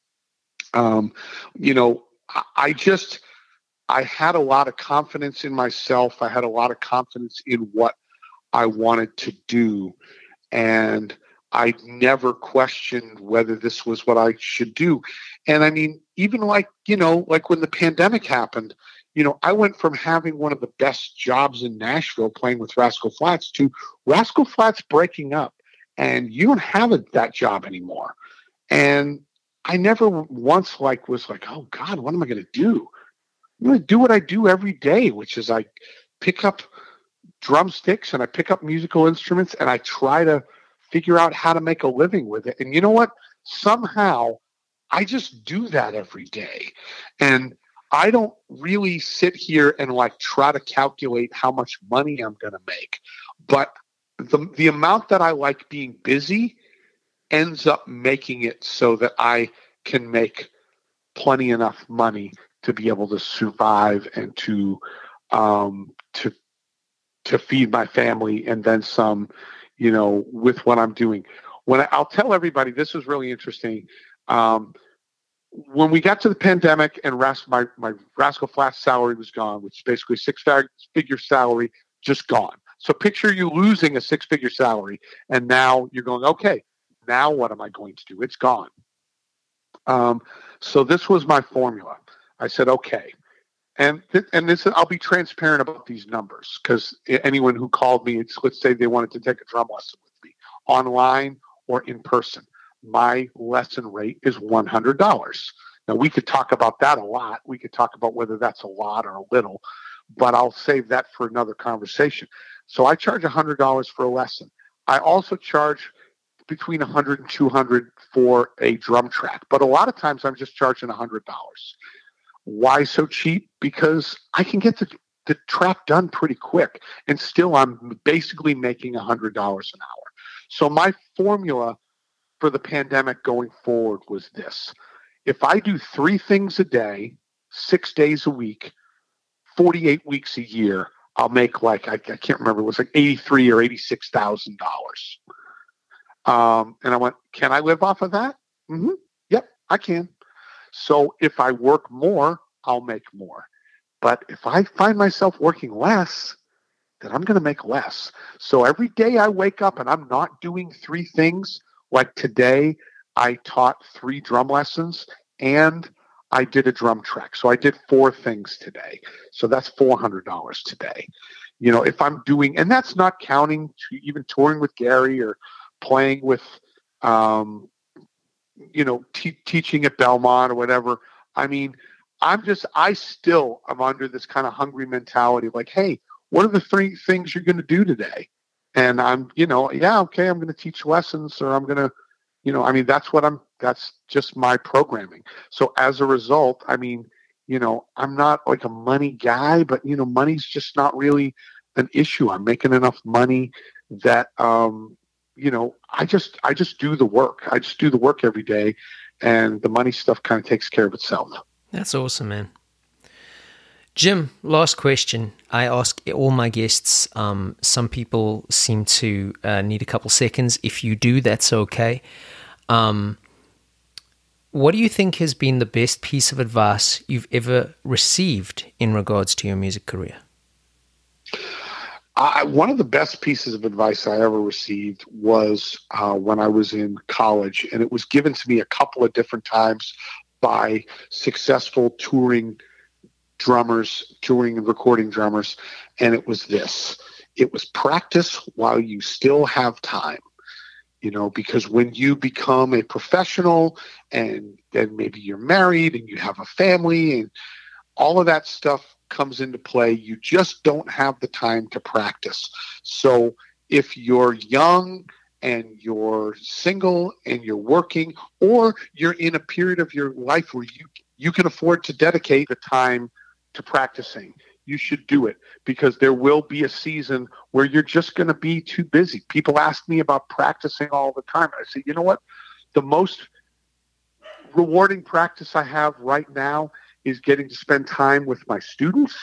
Um, you know, I, I just, I had a lot of confidence in myself. I had a lot of confidence in what I wanted to do. And I never questioned whether this was what I should do. And I mean, even like, you know, like when the pandemic happened, you know, I went from having one of the best jobs in Nashville playing with Rascal Flatts to Rascal Flatts breaking up. And you don't have a, that job anymore. And I never once like was like, oh God, what am I going to do? I'm going to do what I do every day, which is I pick up drumsticks and I pick up musical instruments and I try to figure out how to make a living with it. And you know what? Somehow I just do that every day. And I don't really sit here and like try to calculate how much money I'm going to make. But the the amount that I like being busy ends up making it so that I can make plenty enough money to be able to survive and to um, to to feed my family and then some, you know, with what I'm doing. When I, I'll tell everybody, this is really interesting. Um, when we got to the pandemic and Ras- my, my Rascal Flatts salary was gone, which is basically six-figure salary, just gone. So picture you losing a six-figure salary, and now you're going, okay, now what am I going to do? It's gone. Um, so this was my formula. I said, okay. And th- and this, I'll be transparent about these numbers because anyone who called me, it's, let's say they wanted to take a drum lesson with me, online or in person, my lesson rate is one hundred dollars. Now, we could talk about that a lot. We could talk about whether that's a lot or a little, but I'll save that for another conversation. So I charge one hundred dollars for a lesson. I also charge between one hundred and two hundred for a drum track, but a lot of times I'm just charging one hundred dollars. Why so cheap? Because I can get the, the track done pretty quick, and still I'm basically making one hundred dollars an hour. So my formula for the pandemic going forward was this. If I do three things a day, six days a week, forty-eight weeks a year, I'll make like, I, I can't remember, it was like eighty-three thousand dollars or eighty-six thousand dollars. Um, and I went, can I live off of that? Mm-hmm. Yep, I can. So if I work more, I'll make more. But if I find myself working less, then I'm going to make less. So every day I wake up and I'm not doing three things, like today I taught three drum lessons and I did a drum track. So I did four things today. So that's four hundred dollars today. You know, if I'm doing, and that's not counting to even touring with Gary or playing with, um, you know, te- teaching at Belmont or whatever. I mean, I'm just, I still am under this kind of hungry mentality, like, hey, what are the three things you're going to do today? And I'm, you know, yeah, okay, I'm going to teach lessons, or I'm going to, you know, I mean, that's what I'm, that's just my programming. So as a result, I mean, you know, I'm not like a money guy, but, you know, money's just not really an issue. I'm making enough money that, um, you know, I just, I just do the work. I just do the work every day, and the money stuff kind of takes care of itself. That's awesome, man. Jim, last question. I ask all my guests. Um, some people seem to uh, need a couple seconds. If you do, that's okay. Um, what do you think has been the best piece of advice you've ever received in regards to your music career? I, one of the best pieces of advice I ever received was uh, when I was in college, and it was given to me a couple of different times by successful touring drummers, touring and recording drummers, and it was this. It was practice while you still have time, you know, because when you become a professional and then maybe you're married and you have a family and all of that stuff comes into play, you just don't have the time to practice. So if you're young and you're single and you're working, or you're in a period of your life where you, you can afford to dedicate the time to practicing, you should do it, because there will be a season where you're just going to be too busy. People ask me about practicing all the time. I say, you know what? The most rewarding practice I have right now is getting to spend time with my students.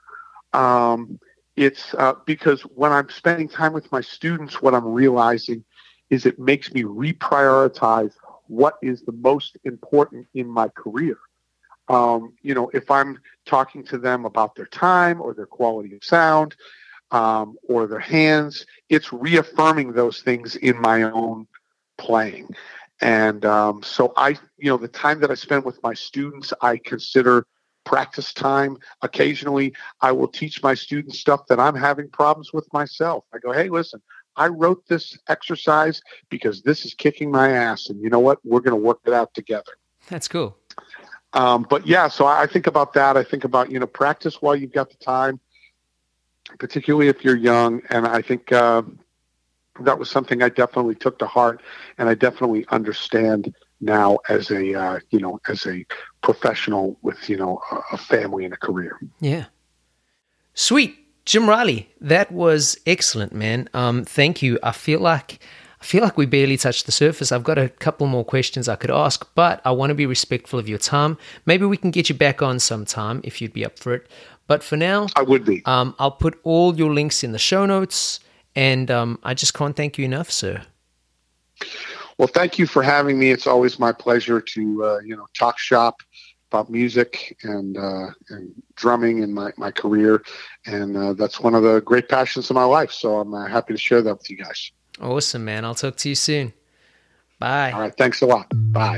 Um, it's uh, because when I'm spending time with my students, what I'm realizing is it makes me reprioritize what is the most important in my career. Um, you know, if I'm talking to them about their time or their quality of sound um, or their hands, it's reaffirming those things in my own playing. And um, so I, you know, the time that I spend with my students, I consider practice time. Occasionally, I will teach my students stuff that I'm having problems with myself. I go, hey, listen, I wrote this exercise because this is kicking my ass. And you know what? We're going to work it out together. That's cool. Um, but yeah, so I think about that. I think about, you know, practice while you've got the time, particularly if you're young. And I think uh, that was something I definitely took to heart, and I definitely understand now as a, uh, you know, as a professional with, you know, a, a family and a career. Yeah. Sweet. Jim Riley, that was excellent, man. Um, thank you. I feel like I feel like we barely touched the surface. I've got a couple more questions I could ask, but I want to be respectful of your time. Maybe we can get you back on sometime if you'd be up for it. But for now, I would be. Um, I'll put all your links in the show notes, and um, I just can't thank you enough, sir. Well, thank you for having me. It's always my pleasure to, uh, you know, talk shop about music and uh, and drumming in my, my career. And uh, that's one of the great passions of my life. So I'm uh, happy to share that with you guys. Awesome, man. I'll talk to you soon. Bye. All right. Thanks a lot. Bye.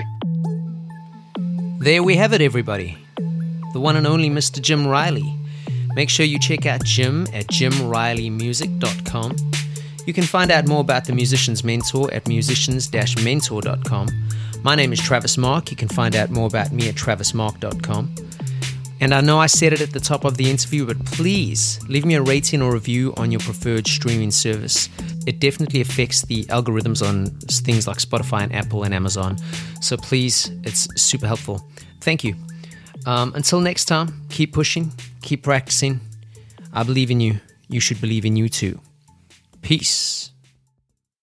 There we have it, everybody. The one and only Mister Jim Riley. Make sure you check out Jim at jim riley music dot com. You can find out more about the Musician's Mentor at musicians dash mentor dot com. My name is Travis Mark. You can find out more about me at travis mark dot com. And I know I said it at the top of the interview, but please leave me a rating or review on your preferred streaming service. it definitely affects the algorithms on things like Spotify and Apple and Amazon. So please, it's super helpful. Thank you. Um, until next time, keep pushing, keep practicing. I believe in you. You should believe in you too. Peace.